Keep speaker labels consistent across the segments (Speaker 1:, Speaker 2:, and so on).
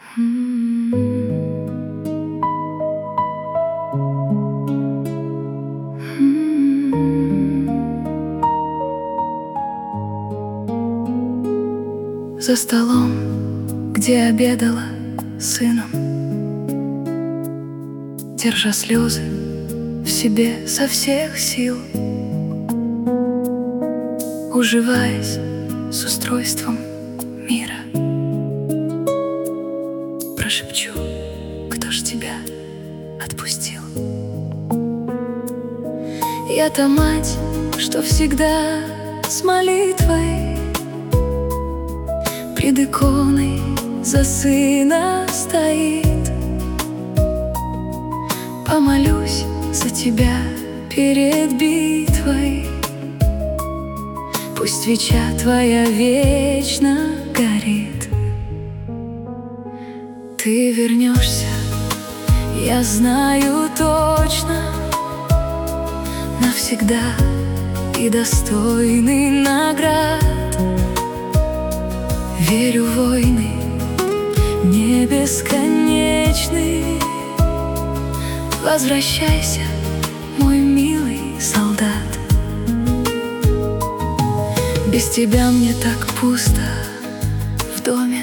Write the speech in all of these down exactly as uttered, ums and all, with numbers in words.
Speaker 1: За столом, где обедала с сыном, держа слезы в себе со всех сил, уживаясь с устройством мира, прошепчу: кто ж тебя отпустил? Я та мать, что всегда с молитвой пред иконой за сына стоит. Помолюсь за тебя перед битвой, пусть свеча твоя вечно горит. Ты вернешься, я знаю точно, навсегда и достойный наград. Верю, войны не бесконечны. Возвращайся, мой милый солдат. Без тебя мне так пусто в доме,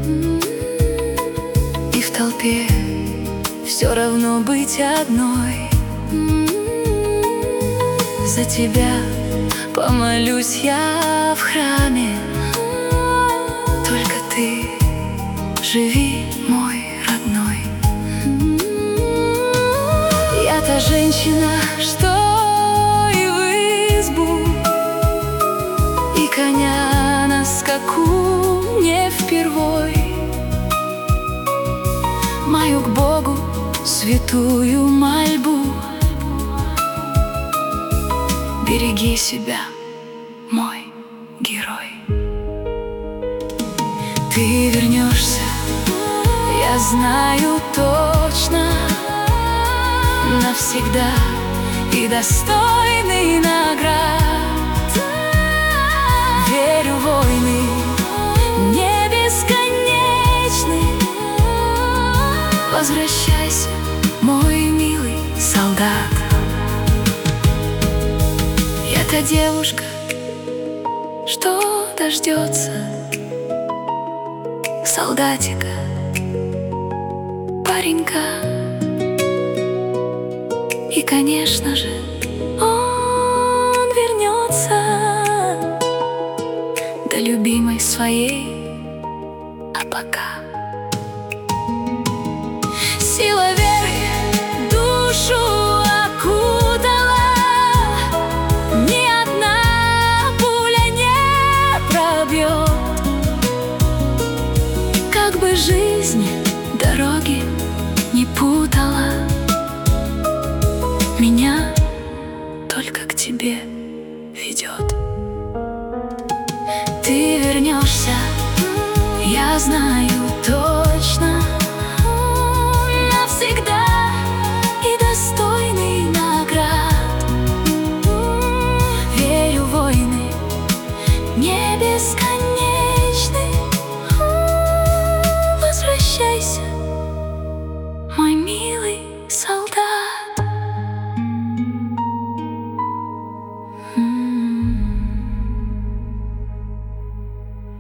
Speaker 1: и в толпе все равно быть одной. За тебя помолюсь я в храме. Только ты живи, мой родной. Я та женщина, что и в избу, и коня на скаку не впервой. Мою к Богу святую мольбу: береги себя, мой герой. Ты вернешься, я знаю точно, навсегда и достойный наград. Верю, войны не бесконечны. Возвращайся, мой милый солдат. Я та девушка, что дождется солдатика, паренька. И, конечно же, он вернется до любимой своей. А пока сила веры душу окутала, ни одна пуля не пробьет. Как бы жизнь дороги не путала, меня только к тебе ведет. Ты вернешься, я знаю